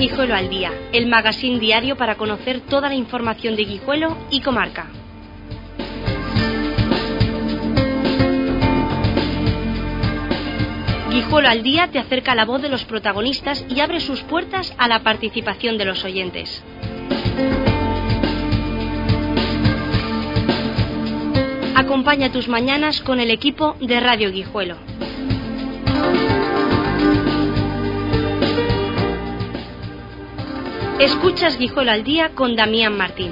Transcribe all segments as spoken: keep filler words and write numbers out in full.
Guijuelo al Día, el magazín diario para conocer toda la información de Guijuelo y comarca. Guijuelo al Día te acerca la voz de los protagonistas y abre sus puertas a la participación de los oyentes. Acompaña tus mañanas con el equipo de Radio Guijuelo. Escuchas Guijuelo al Día con Damián Martín.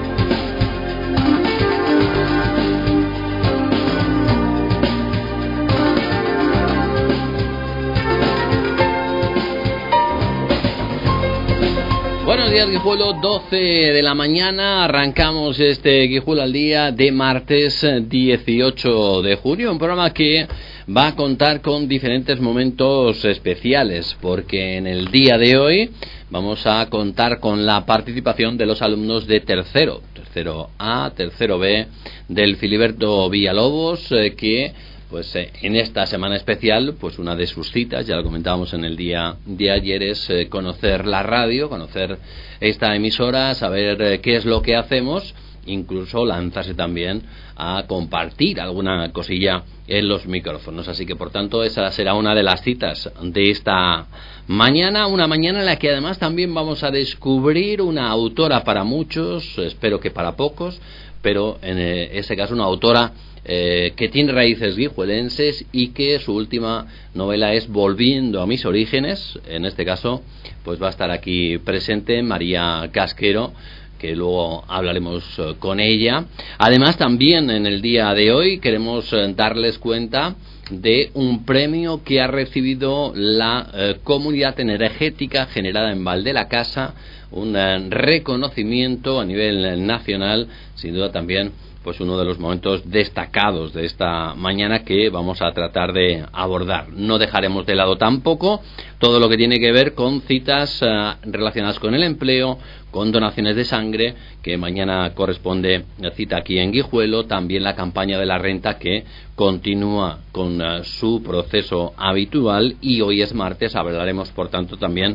Buenos días, Guijuelo, doce de la mañana, arrancamos este Guijuelo al Día de martes dieciocho de junio, un programa que va a contar con diferentes momentos especiales, porque en el día de hoy vamos a contar con la participación de los alumnos de tercero, tercero A, tercero B, del Filiberto Villalobos, eh, que pues eh, en esta semana especial, pues una de sus citas, ya lo comentábamos en el día de ayer, es eh, conocer la radio, conocer esta emisora, saber eh, qué es lo que hacemos, incluso lanzarse también a compartir alguna cosilla en los micrófonos. Así que, por tanto, esa será una de las citas de esta mañana, una mañana en la que además también vamos a descubrir una autora para muchos, espero que para pocos, pero en ese caso una autora Eh, que tiene raíces guijuelenses y que su última novela es Volviendo a mis orígenes. En este caso pues va a estar aquí presente María Casquero, que luego hablaremos eh, con ella. Además, también en el día de hoy queremos eh, darles cuenta de un premio que ha recibido la eh, Comunidad Energética Generada en Val de la Casa, un eh, reconocimiento a nivel nacional, sin duda también pues uno de los momentos destacados de esta mañana que vamos a tratar de abordar. No dejaremos de lado tampoco todo lo que tiene que ver con citas uh, relacionadas con el empleo, con donaciones de sangre, que mañana corresponde cita aquí en Guijuelo, también la campaña de la renta que continúa con uh, su proceso habitual, y hoy es martes, hablaremos por tanto también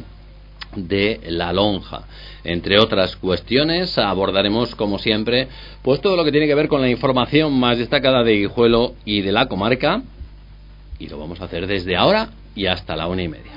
de la lonja. Entre otras cuestiones, abordaremos como siempre pues todo lo que tiene que ver con la información más destacada de Guijuelo y de la comarca, y lo vamos a hacer desde ahora y hasta la una y media.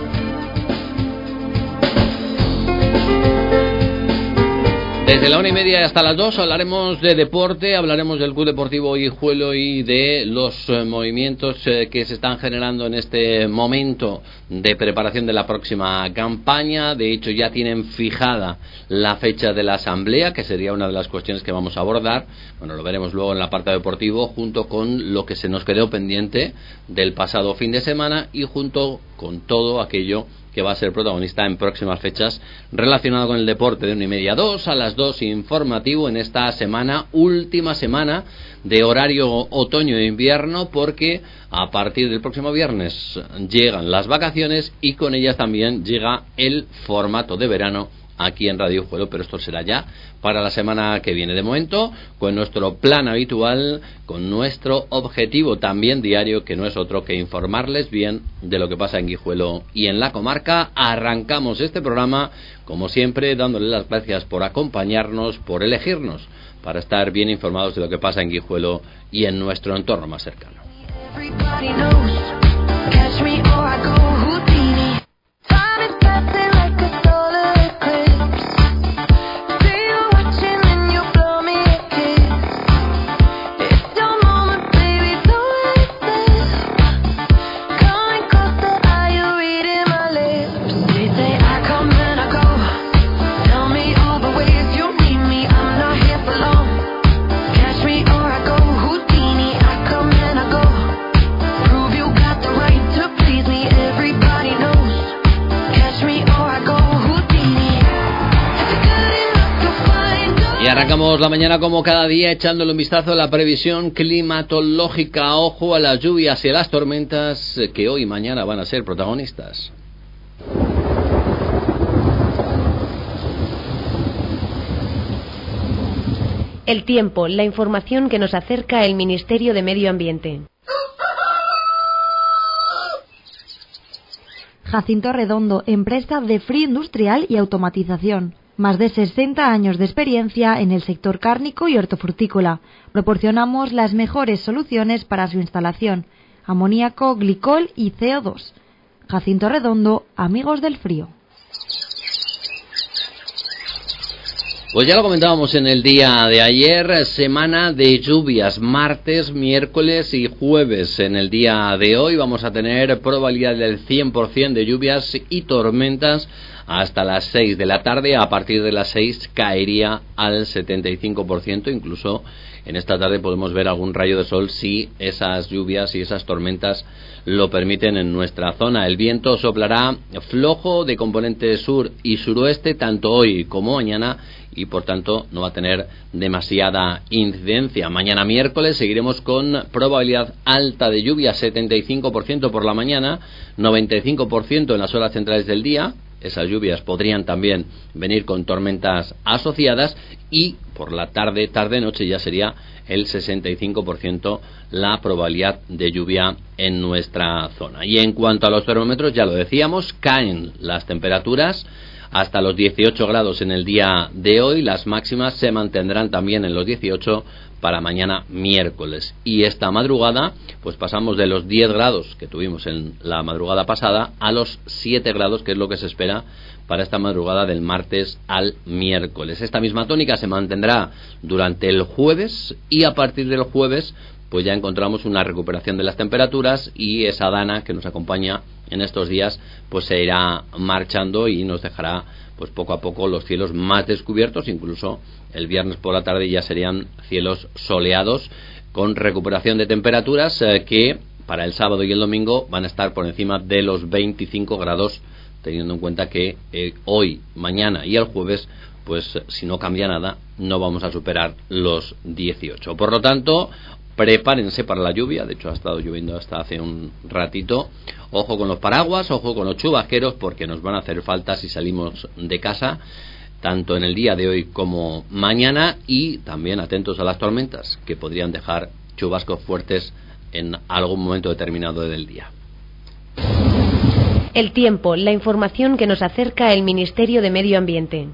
Desde la una y media hasta las dos hablaremos de deporte, hablaremos del Club Deportivo Guijuelo y de los eh, movimientos eh, que se están generando en este momento de preparación de la próxima campaña. De hecho, ya tienen fijada la fecha de la asamblea, que sería una de las cuestiones que vamos a abordar. Bueno, lo veremos luego en la parte deportivo, junto con lo que se nos quedó pendiente del pasado fin de semana y junto con todo aquello que va a ser protagonista en próximas fechas relacionado con el deporte. De una y media a dos, a las dos informativo en esta semana, última semana de horario otoño e invierno, porque a partir del próximo viernes llegan las vacaciones y con ellas también llega el formato de verano aquí en Radio Guijuelo, pero esto será ya para la semana que viene. De momento, con nuestro plan habitual, con nuestro objetivo también diario, que no es otro que informarles bien de lo que pasa en Guijuelo y en la comarca, arrancamos este programa, como siempre, dándoles las gracias por acompañarnos, por elegirnos, para estar bien informados de lo que pasa en Guijuelo y en nuestro entorno más cercano. Y arrancamos la mañana como cada día echándole un vistazo a la previsión climatológica. Ojo a las lluvias y a las tormentas que hoy y mañana van a ser protagonistas. El tiempo, la información que nos acerca el Ministerio de Medio Ambiente. Jacinto Redondo, empresa de frío industrial y automatización. Más de sesenta años de experiencia en el sector cárnico y hortofrutícola. Proporcionamos las mejores soluciones para su instalación: amoníaco, glicol y C O dos. Jacinto Redondo, amigos del frío. Pues ya lo comentábamos en el día de ayer, semana de lluvias, martes, miércoles y jueves. En el día de hoy vamos a tener probabilidad del cien por ciento de lluvias y tormentas hasta las seis de la tarde. A partir de las seis caería al setenta y cinco por ciento, incluso en esta tarde podemos ver algún rayo de sol si esas lluvias y esas tormentas lo permiten en nuestra zona. El viento soplará flojo de componente sur y suroeste tanto hoy como mañana y por tanto no va a tener demasiada incidencia. Mañana miércoles seguiremos con probabilidad alta de lluvia, setenta y cinco por ciento por la mañana, noventa y cinco por ciento en las horas centrales del día. Esas lluvias podrían también venir con tormentas asociadas y por la tarde, tarde-noche ya sería el sesenta y cinco por ciento la probabilidad de lluvia en nuestra zona. Y en cuanto a los termómetros, ya lo decíamos, caen las temperaturas hasta los dieciocho grados en el día de hoy. Las máximas se mantendrán también en los dieciocho para mañana miércoles. Y esta madrugada, pues pasamos de los diez grados que tuvimos en la madrugada pasada a los siete grados, que es lo que se espera para esta madrugada del martes al miércoles. Esta misma tónica se mantendrá durante el jueves y a partir del jueves pues ya encontramos una recuperación de las temperaturas y esa dana que nos acompaña en estos días pues se irá marchando y nos dejará pues poco a poco los cielos más descubiertos. Incluso el viernes por la tarde ya serían cielos soleados con recuperación de temperaturas eh, que para el sábado y el domingo van a estar por encima de los veinticinco grados, teniendo en cuenta que eh, hoy, mañana y el jueves pues si no cambia nada no vamos a superar los dieciocho. Por lo tanto, prepárense para la lluvia. De hecho ha estado lloviendo hasta hace un ratito. Ojo con los paraguas, ojo con los chubasqueros, porque nos van a hacer falta si salimos de casa, tanto en el día de hoy como mañana. Y también atentos a las tormentas, que podrían dejar chubascos fuertes en algún momento determinado del día. El tiempo, la información que nos acerca el Ministerio de Medio Ambiente.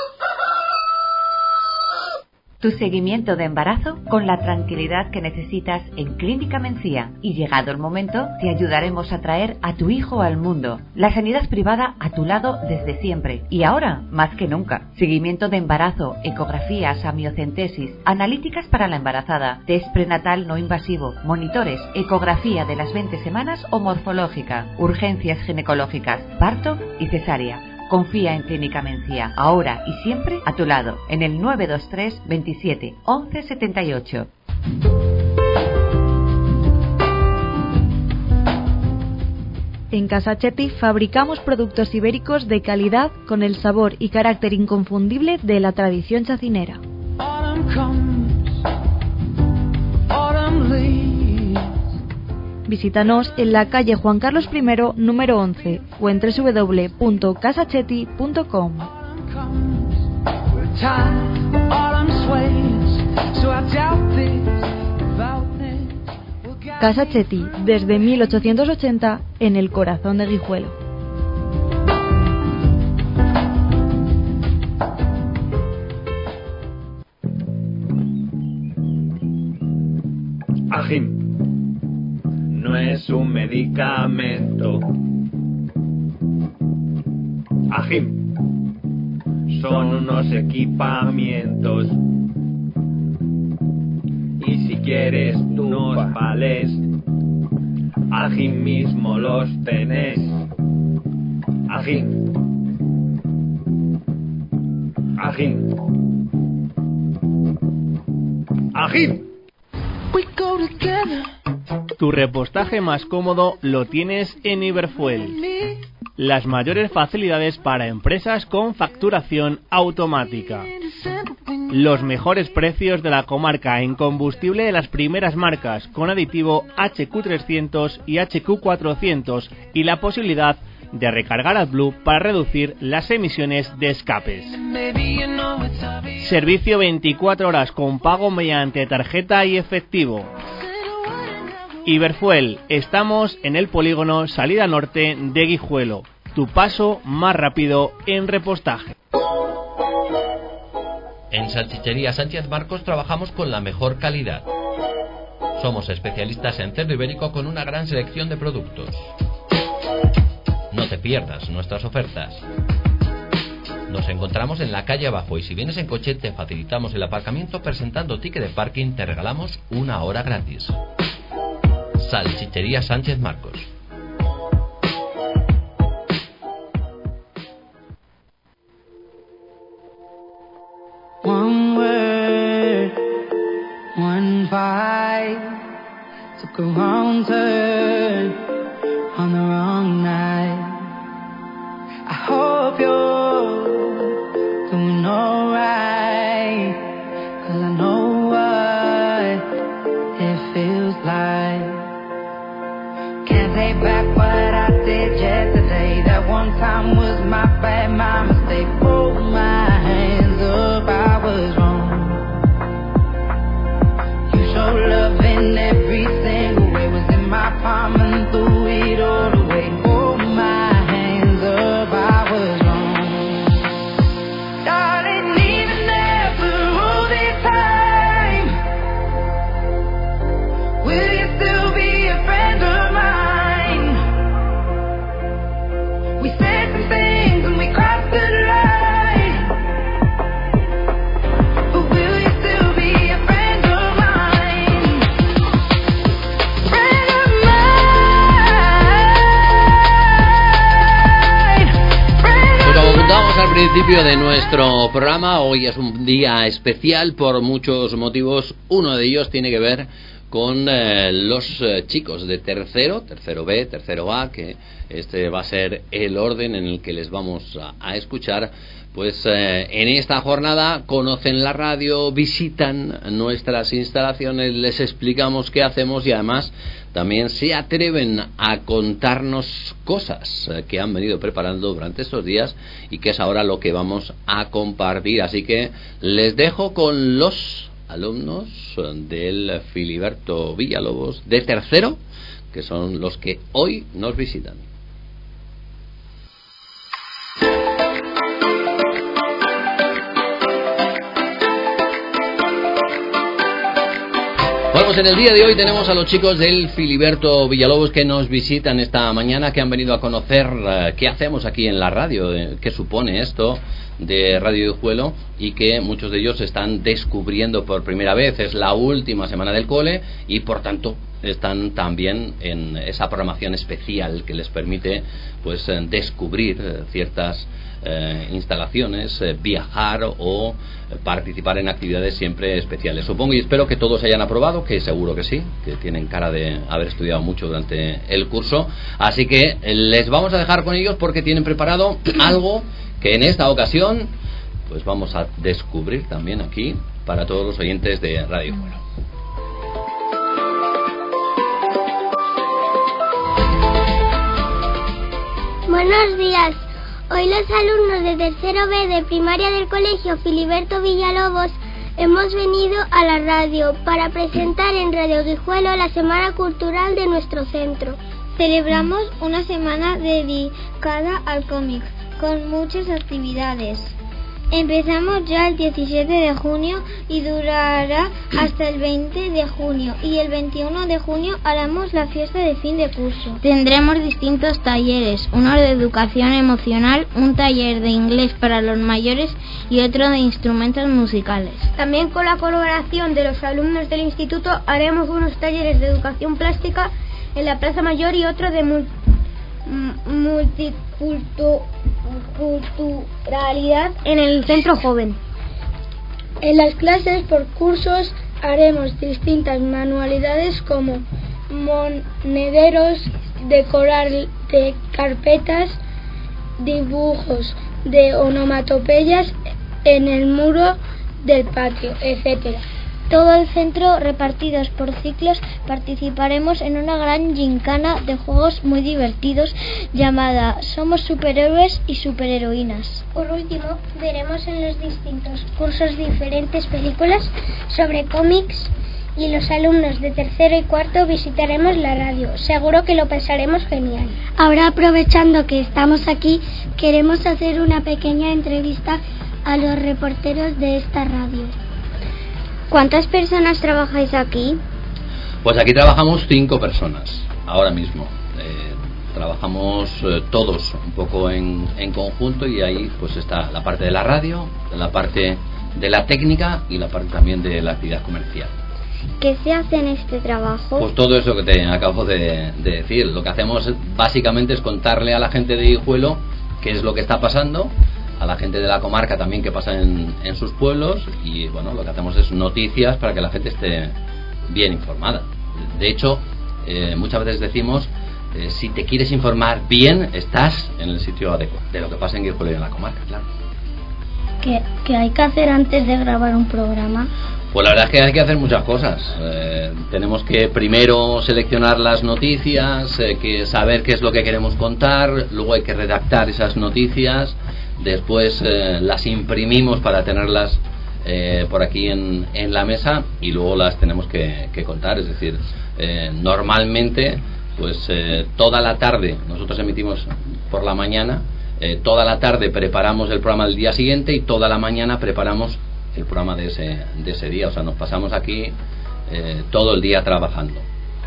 Tu seguimiento de embarazo con la tranquilidad que necesitas en Clínica Mencía. Y llegado el momento, te ayudaremos a traer a tu hijo al mundo. La sanidad privada a tu lado desde siempre. Y ahora, más que nunca. Seguimiento de embarazo, ecografías, amniocentesis, analíticas para la embarazada, test prenatal no invasivo, monitores, ecografía de las veinte semanas o morfológica, urgencias ginecológicas, parto y cesárea. Confía en Clínica Mencía, ahora y siempre a tu lado, en el nueve dos tres, veintisiete, once setenta y ocho. En Casa Chetti fabricamos productos ibéricos de calidad con el sabor y carácter inconfundible de la tradición chacinera. Visítanos en la calle Juan Carlos primero, número once, o en doble u doble u doble u punto casa chetti punto com. Casa Chetti, desde mil ochocientos ochenta, en el corazón de Guijuelo. Agim no es un medicamento. Agim son unos equipamientos. Y si quieres unos vales, Agim mismo los tenés. Agim. Agim. Agim. Tu repostaje más cómodo lo tienes en Iberfuel. Las mayores facilidades para empresas con facturación automática. Los mejores precios de la comarca en combustible de las primeras marcas con aditivo H Q trescientos y H Q cuatrocientos y la posibilidad de recargar AdBlue para reducir las emisiones de escapes. Servicio veinticuatro horas con pago mediante tarjeta y efectivo. Iberfuel, estamos en el polígono Salida Norte de Guijuelo. tu paso más rápido en repostaje. En Salchichería Sánchez Marcos trabajamos con la mejor calidad. Somos especialistas en cerdo ibérico con una gran selección de productos. No te pierdas nuestras ofertas. Nos encontramos en la calle abajo y si vienes en coche te facilitamos el aparcamiento presentando ticket de parking, te regalamos una hora gratis. Salchichería Sánchez Marcos. One word, one fight, took a wrong turn on the wrong night. I hope you're doing alright, 'cause I know what it feels like. Can't take back what I did yesterday. That one time was my bad, my mistake. Hold my hands up, I was wrong. You showed love in every single way. Was in my palm and threw it all away. Hold my hands up, I was wrong. Darling, even after all this time, will you still be a friend of mine? We said some things and we crossed the line, but will you still be a friend of mine? Friend of mine, friend Pues of como contamos al principio de nuestro programa, hoy es un día especial por muchos motivos. Uno de ellos tiene que ver con eh, los eh, chicos de tercero, tercero B, tercero A, que este va a ser el orden en el que les vamos a, a escuchar. Pues eh, en esta jornada conocen la radio, visitan nuestras instalaciones, les explicamos qué hacemos y además también se atreven a contarnos cosas eh, que han venido preparando durante estos días y que es ahora lo que vamos a compartir. Así que les dejo con los alumnos del Filiberto Villalobos de tercero, que son los que hoy nos visitan. Bueno, pues en el día de hoy tenemos a los chicos del Filiberto Villalobos que nos visitan esta mañana, que han venido a conocer uh, qué hacemos aquí en la radio, eh, qué supone esto de Radio Guijuelo y que muchos de ellos están descubriendo por primera vez. Es la última semana del cole y por tanto están también en esa programación especial que les permite pues eh, descubrir eh, ciertas eh, instalaciones, eh, viajar o eh, participar en actividades siempre especiales. Supongo y espero que todos hayan aprobado, que seguro que sí, que tienen cara de haber estudiado mucho durante el curso. Así que eh, les vamos a dejar con ellos porque tienen preparado algo que en esta ocasión pues vamos a descubrir también aquí para todos los oyentes de Radio Guijuelo. Buenos días. Hoy los alumnos de tercero B de primaria del colegio Filiberto Villalobos hemos venido a la radio para presentar en Radio Guijuelo la Semana Cultural de nuestro centro. Celebramos una semana dedicada al cómic, con muchas actividades. Empezamos ya el diecisiete de junio y durará hasta el veinte de junio, y el veintiuno de junio haremos la fiesta de fin de curso. Tendremos distintos talleres, uno de educación emocional, un taller de inglés para los mayores y otro de instrumentos musicales. También con la colaboración de los alumnos del instituto haremos unos talleres de educación plástica en la Plaza Mayor y otro de multi multiculturalidad en el Centro Joven. En las clases por cursos haremos distintas manualidades como monederos, decorar de carpetas, dibujos de onomatopeyas en el muro del patio, etcétera. Todo el centro, repartidos por ciclos, participaremos en una gran gincana de juegos muy divertidos llamada Somos Superhéroes y Superheroínas. Por último, veremos en los distintos cursos diferentes películas sobre cómics y los alumnos de tercero y cuarto visitaremos la radio. Seguro que lo pasaremos genial. Ahora, aprovechando que estamos aquí, queremos hacer una pequeña entrevista a los reporteros de esta radio. ¿Cuántas personas trabajáis aquí? Pues aquí trabajamos cinco personas, ahora mismo. Eh, trabajamos eh, todos un poco en, en conjunto, y ahí pues está la parte de la radio, la parte de la técnica y la parte también de la actividad comercial. ¿Qué se hace en este trabajo? Pues todo eso que te acabo de, de decir. Lo que hacemos básicamente es contarle a la gente de Guijuelo qué es lo que está pasando, a la gente de la comarca también qué pasa en, en sus pueblos, y bueno, lo que hacemos es noticias para que la gente esté bien informada. De hecho, eh, muchas veces decimos, eh, si te quieres informar bien, estás en el sitio adecuado de lo que pasa en Guijuelo y en la comarca, claro. ¿Qué, qué hay que hacer antes de grabar un programa? Pues la verdad es que hay que hacer muchas cosas. Eh, tenemos que primero seleccionar las noticias, eh, que saber qué es lo que queremos contar, luego hay que redactar esas noticias, después eh, las imprimimos para tenerlas eh, por aquí en, en la mesa, y luego las tenemos que, que contar. Es decir, eh, normalmente pues eh, toda la tarde, nosotros emitimos por la mañana, eh, toda la tarde preparamos el programa del día siguiente y toda la mañana preparamos el programa de ese, de ese día. O sea, nos pasamos aquí eh, todo el día trabajando.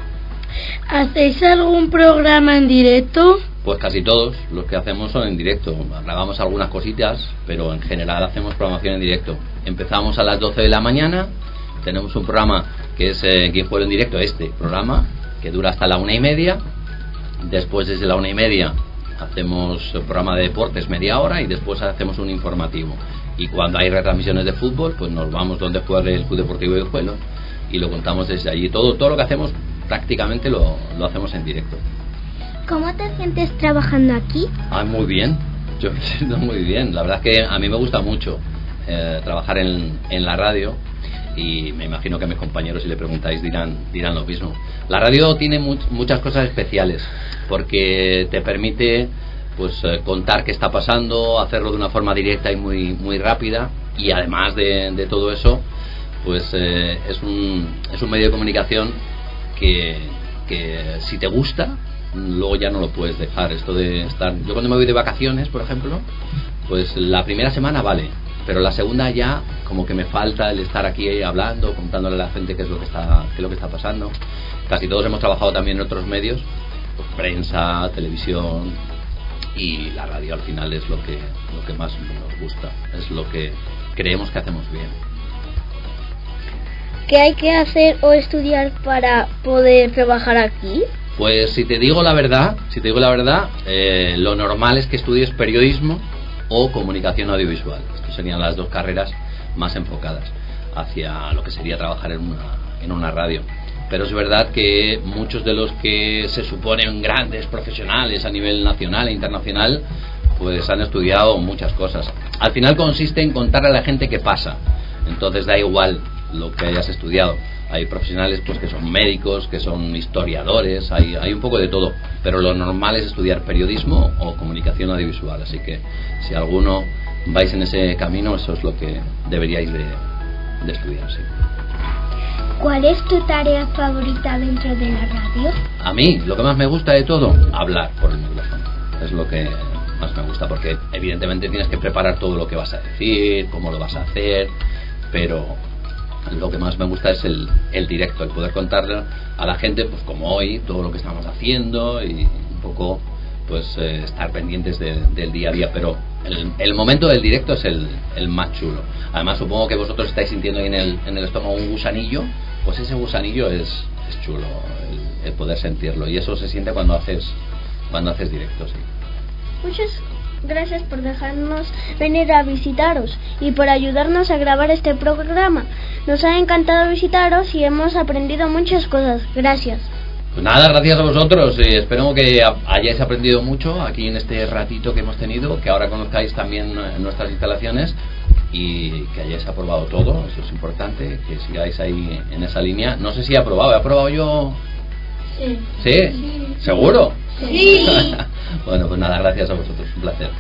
¿Hacéis algún programa en directo? Pues casi todos los que hacemos son en directo. Grabamos algunas cositas, pero en general hacemos programación en directo. Empezamos a las doce de la mañana, tenemos un programa que es eh, Guijuelo en directo, este programa, que dura hasta la una y media. Después, desde la una y media, hacemos el programa de deportes media hora, y después hacemos un informativo. Y cuando hay retransmisiones de fútbol, pues nos vamos donde juega el Club Deportivo de Guijuelo y lo contamos desde allí. Todo todo lo que hacemos prácticamente lo, lo hacemos en directo. ¿Cómo te sientes trabajando aquí? Ah, muy bien. Yo me siento muy bien. La verdad es que a mí me gusta mucho eh, trabajar en, en la radio, y me imagino que a mis compañeros, si le preguntáis, dirán dirán lo mismo. La radio tiene mu- muchas cosas especiales, porque te permite pues eh, contar qué está pasando, hacerlo de una forma directa y muy muy rápida, y además de, de todo eso, pues eh, es un es un medio de comunicación que, que si te gusta, luego ya no lo puedes dejar. Esto de estar, yo cuando me voy de vacaciones, por ejemplo, pues la primera semana vale, pero la segunda ya como que me falta el estar aquí hablando, contándole a la gente qué es lo que está qué es lo que está pasando. Casi todos hemos trabajado también en otros medios, pues prensa, televisión, y la radio al final es lo que lo que más nos gusta, es lo que creemos que hacemos bien. ¿Qué hay que hacer o estudiar para poder trabajar aquí? Pues si te digo la verdad, si te digo la verdad, eh, lo normal es que estudies periodismo o comunicación audiovisual. Estas serían las dos carreras más enfocadas hacia lo que sería trabajar en una en una radio. Pero es verdad que muchos de los que se suponen grandes profesionales a nivel nacional e internacional, pues han estudiado muchas cosas. Al final consiste en contarle a la gente qué pasa. Entonces da igual lo que hayas estudiado. Hay profesionales pues que son médicos, que son historiadores, hay, hay un poco de todo. Pero lo normal es estudiar periodismo o comunicación audiovisual. Así que si alguno vais en ese camino, eso es lo que deberíais de, de estudiar, sí. ¿Cuál es tu tarea favorita dentro de la radio? A mí, lo que más me gusta de todo, hablar por el micrófono. Es lo que más me gusta, porque evidentemente tienes que preparar todo lo que vas a decir, cómo lo vas a hacer, pero lo que más me gusta es el, el directo, el poder contarle a la gente, pues como hoy, todo lo que estamos haciendo, y un poco pues eh, estar pendientes de, del día a día. Pero el, el momento del directo es el, el más chulo. Además, supongo que vosotros estáis sintiendo ahí en el, en el estómago un gusanillo. Pues ese gusanillo es, es chulo, el, el poder sentirlo, y eso se siente cuando haces cuando haces directo, sí. Muchas gracias por dejarnos venir a visitaros y por ayudarnos a grabar este programa. Nos ha encantado visitaros y hemos aprendido muchas cosas. Gracias. Pues nada, gracias a vosotros, y espero que hayáis aprendido mucho aquí en este ratito que hemos tenido, que ahora conozcáis también nuestras instalaciones y que hayáis aprobado todo. Eso es importante, que sigáis ahí en esa línea. No sé si he aprobado, ¿he aprobado yo? Sí. ¿Sí? Sí. ¿Seguro? Sí. Bueno, pues nada, gracias a vosotros, un placer.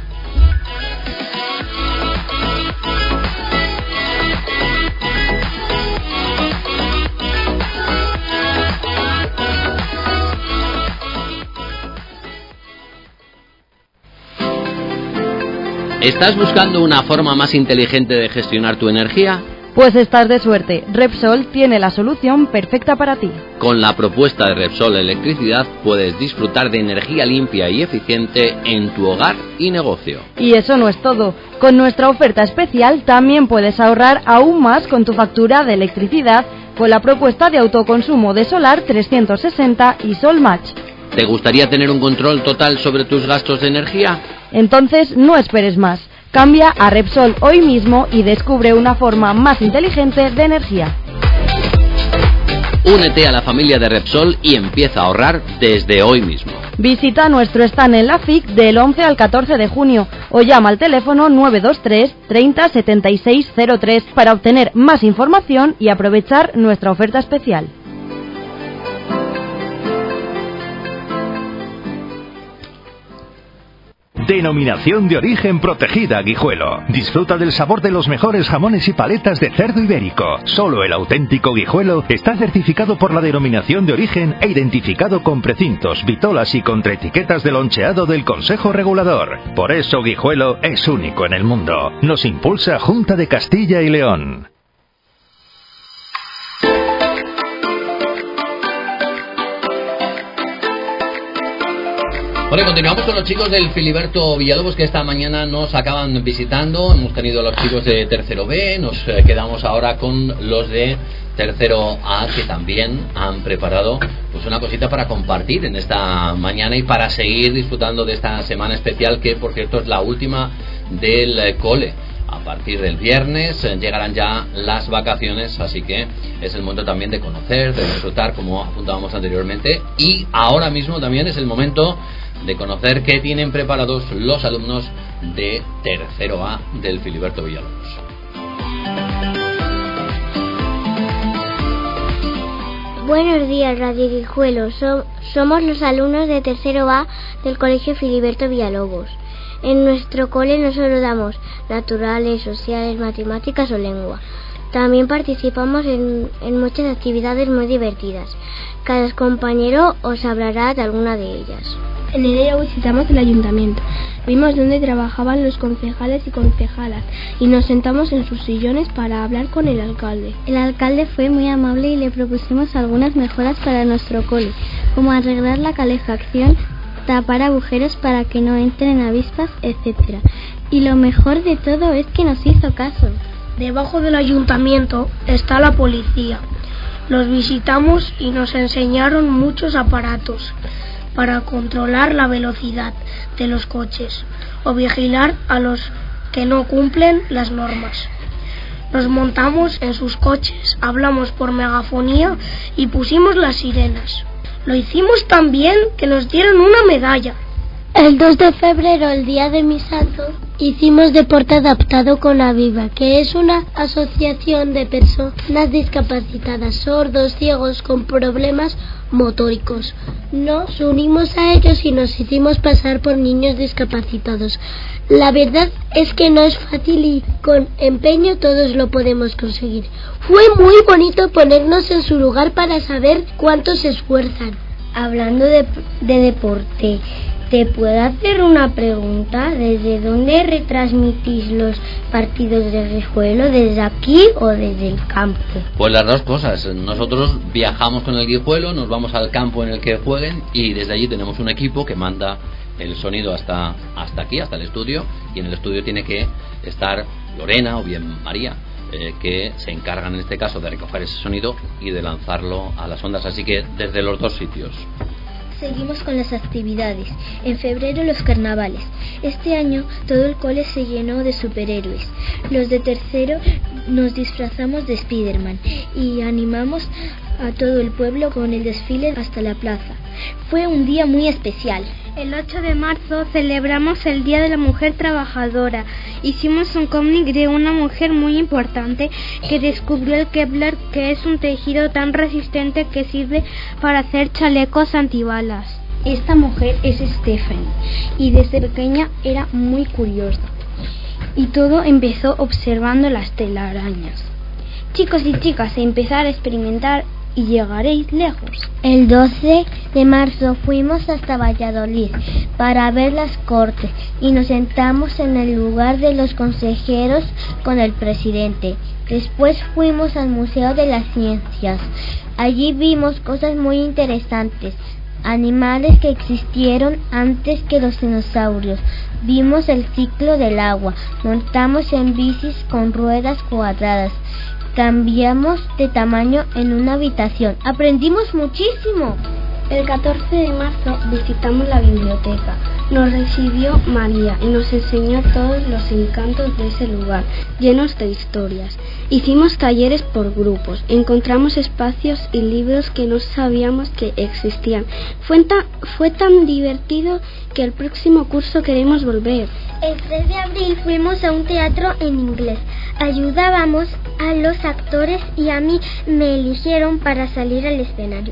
¿Estás buscando una forma más inteligente de gestionar tu energía? Pues estás de suerte. Repsol tiene la solución perfecta para ti. Con la propuesta de Repsol Electricidad puedes disfrutar de energía limpia y eficiente en tu hogar y negocio. Y eso no es todo. Con nuestra oferta especial también puedes ahorrar aún más con tu factura de electricidad con la propuesta de autoconsumo de solar trescientos sesenta y Sol Match. ¿Te gustaría tener un control total sobre tus gastos de energía? Entonces no esperes más. Cambia a Repsol hoy mismo y descubre una forma más inteligente de energía. Únete a la familia de Repsol y empieza a ahorrar desde hoy mismo. Visita nuestro stand en la F I C del once al catorce de junio o llama al teléfono nueve dos tres, treinta, setenta y seis cero tres para obtener más información y aprovechar nuestra oferta especial. Denominación de origen protegida Guijuelo. Disfruta del sabor de los mejores jamones y paletas de cerdo ibérico. Solo el auténtico Guijuelo está certificado por la denominación de origen e identificado con precintos, vitolas y contraetiquetas de loncheado del Consejo Regulador. Por eso Guijuelo es único en el mundo. Nos impulsa Junta de Castilla y León. Bueno, continuamos con los chicos del Filiberto Villalobos que esta mañana nos acaban visitando. Hemos tenido a los chicos de tercero B, nos eh, quedamos ahora con los de tercero A que también han preparado pues una cosita para compartir en esta mañana y para seguir disfrutando de esta semana especial que, por cierto, es la última del eh, cole. A partir del viernes eh, llegarán ya las vacaciones, así que es el momento también de conocer, de disfrutar, como apuntábamos anteriormente. Y ahora mismo también es el momento de conocer qué tienen preparados los alumnos de tercero A del Filiberto Villalobos. Buenos días, Radio Guijuelo. So- somos los alumnos de tercero A del Colegio Filiberto Villalobos. En nuestro cole no solo damos naturales, sociales, matemáticas o lengua. También participamos en, en muchas actividades muy divertidas. Cada compañero os hablará de alguna de ellas. En enero visitamos el ayuntamiento, vimos dónde trabajaban los concejales y concejalas y nos sentamos en sus sillones para hablar con el alcalde. El alcalde fue muy amable y le propusimos algunas mejoras para nuestro cole, como arreglar la calefacción, tapar agujeros para que no entren avispas, etcétera. Y lo mejor de todo es que nos hizo caso. Debajo del ayuntamiento está la policía. Los visitamos y nos enseñaron muchos aparatos para controlar la velocidad de los coches o vigilar a los que no cumplen las normas. Nos montamos en sus coches, hablamos por megafonía y pusimos las sirenas. Lo hicimos tan bien que nos dieron una medalla. El dos de febrero, el día de mi santo, hicimos deporte adaptado con Aviva, que es una asociación de personas discapacitadas, sordos, ciegos, con problemas motóricos. Nos unimos a ellos y nos hicimos pasar por niños discapacitados. La verdad es que no es fácil y con empeño todos lo podemos conseguir. Fue muy bonito ponernos en su lugar para saber cuánto se esfuerzan. Hablando de, de deporte, ¿te puedo hacer una pregunta? ¿Desde dónde retransmitís los partidos de Guijuelo? ¿Desde aquí o desde el campo? Pues las dos cosas. Nosotros viajamos con el Guijuelo, nos vamos al campo en el que jueguen y desde allí tenemos un equipo que manda el sonido hasta, hasta aquí, hasta el estudio, y en el estudio tiene que estar Lorena o bien María, eh, que se encargan en este caso de recoger ese sonido y de lanzarlo a las ondas, así que desde los dos sitios. Seguimos con las actividades. En febrero los carnavales. Este año todo el cole se llenó de superhéroes. Los de tercero nos disfrazamos de Spiderman y animamos a todo el pueblo con el desfile hasta la plaza. Fue un día muy especial. El ocho de marzo celebramos el Día de la Mujer Trabajadora. Hicimos un cómic de una mujer muy importante que descubrió el Kevlar, que es un tejido tan resistente que sirve para hacer chalecos antibalas. Esta mujer es Stephanie y desde pequeña era muy curiosa. Y todo empezó observando las telarañas. Chicos y chicas empezaron a experimentar y llegaréis lejos. El doce de marzo fuimos hasta Valladolid para ver las Cortes y nos sentamos en el lugar de los consejeros con el presidente. Después fuimos al Museo de las Ciencias. Allí vimos cosas muy interesantes, animales que existieron antes que los dinosaurios. Vimos el ciclo del agua, montamos en bicis con ruedas cuadradas, cambiamos de tamaño en una habitación. Aprendimos muchísimo. El catorce de marzo visitamos la biblioteca. Nos recibió María y nos enseñó todos los encantos de ese lugar, llenos de historias. Hicimos talleres por grupos, encontramos espacios y libros que no sabíamos que existían. Fue, ta- fue tan divertido que el próximo curso queremos volver. El tres de abril fuimos a un teatro en inglés. Ayudábamos a los actores y a mí me eligieron para salir al escenario.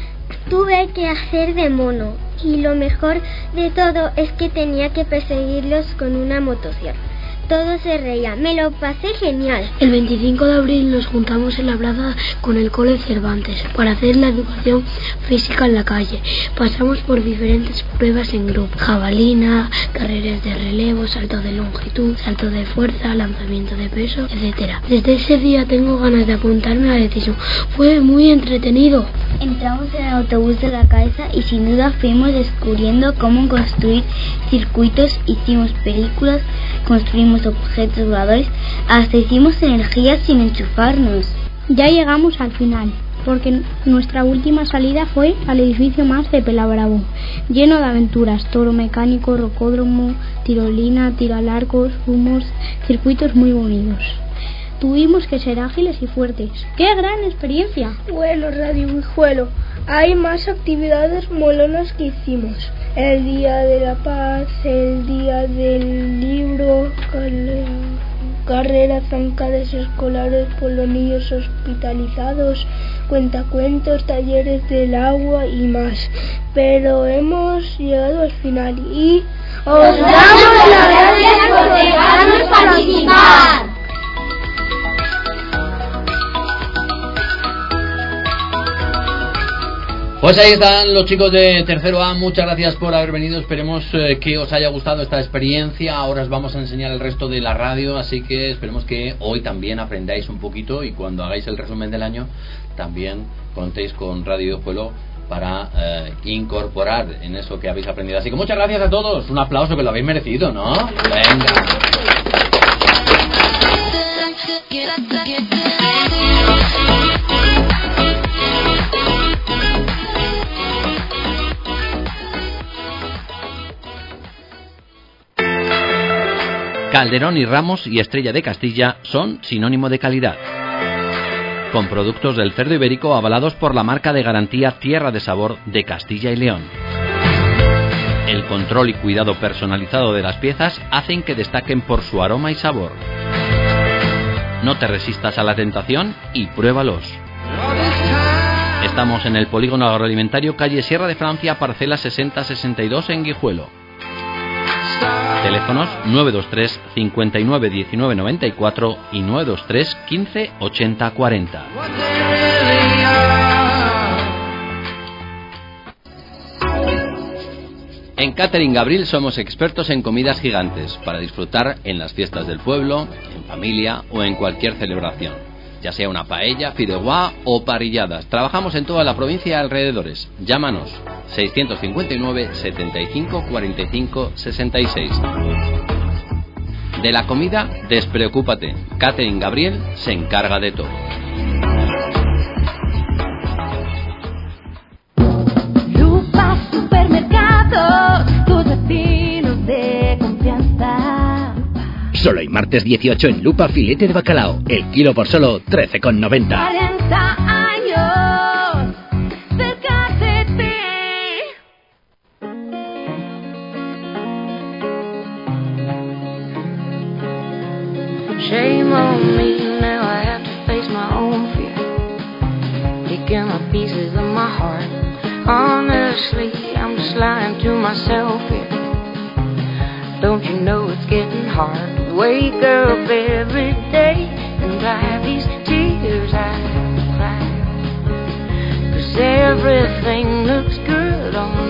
Tuve que hacer de mono y lo mejor de todo es que tenía que perseguirlos con una motosierra. Todos se reían, me lo pasé genial. El veinticinco de abril nos juntamos en la plaza con el Cole Cervantes para hacer la educación física en la calle. Pasamos por diferentes pruebas en grupo: jabalina, carreras de relevo, salto de longitud, salto de fuerza, lanzamiento de peso, etcétera. Desde ese día tengo ganas de apuntarme a atletismo. Fue muy entretenido. Entramos en el autobús de la cabeza y sin duda fuimos descubriendo cómo construir circuitos, hicimos películas, construimos objetos voladores, hasta hicimos energía sin enchufarnos. Ya llegamos al final, porque nuestra última salida fue al edificio más de Pelabravo, lleno de aventuras: toro mecánico, rocódromo, tirolina, tiro al arco, humos, circuitos muy bonitos. Tuvimos que ser ágiles y fuertes. ¡Qué gran experiencia! Bueno, Radio Guijuelo, hay más actividades molonas que hicimos. El Día de la Paz, el Día del Libro, carreras zancadas escolares por los niños hospitalizados, cuentacuentos, talleres del agua y más. Pero hemos llegado al final y ¡os damos las gracias por dejarnos participar! Pues ahí están los chicos de tercero A, muchas gracias por haber venido, esperemos eh, que os haya gustado esta experiencia. Ahora os vamos a enseñar el resto de la radio, así que esperemos que hoy también aprendáis un poquito y cuando hagáis el resumen del año también contéis con Radio Guijuelo para eh, incorporar en eso que habéis aprendido. Así que muchas gracias a todos, un aplauso que lo habéis merecido, ¿no? Venga. Calderón y Ramos y Estrella de Castilla son sinónimo de calidad. Con productos del cerdo ibérico avalados por la marca de garantía Tierra de Sabor de Castilla y León. El control y cuidado personalizado de las piezas hacen que destaquen por su aroma y sabor. No te resistas a la tentación y pruébalos. Estamos en el Polígono Agroalimentario, calle Sierra de Francia, parcela sesenta sesenta y dos en Guijuelo. Teléfonos nueve dos tres cincuenta y nueve diecinueve noventa y cuatro y nueve dos tres quince ochenta cuarenta. En Catering Gabriel somos expertos en comidas gigantes para disfrutar en las fiestas del pueblo, en familia o en cualquier celebración, ya sea una paella, fideuá o parrilladas. Trabajamos en toda la provincia y alrededores. Llámanos seiscientos cincuenta y nueve setenta y cinco cuarenta y cinco sesenta y seis. De la comida, despreocúpate. Catering Gabriel se encarga de todo. Lupa Supermercados, tus vecinos de confianza. Solo hay martes dieciocho en Lupa filete de bacalao. El kilo por solo trece con noventa. cuarenta años cerca de ti. Shame on me, now I have to face my own fear. Taking my pieces of my heart. Honestly, I'm just lying to myself here. Don't you know it's getting hard? Wake up every day and dry these tears I cry. 'cause everything looks good on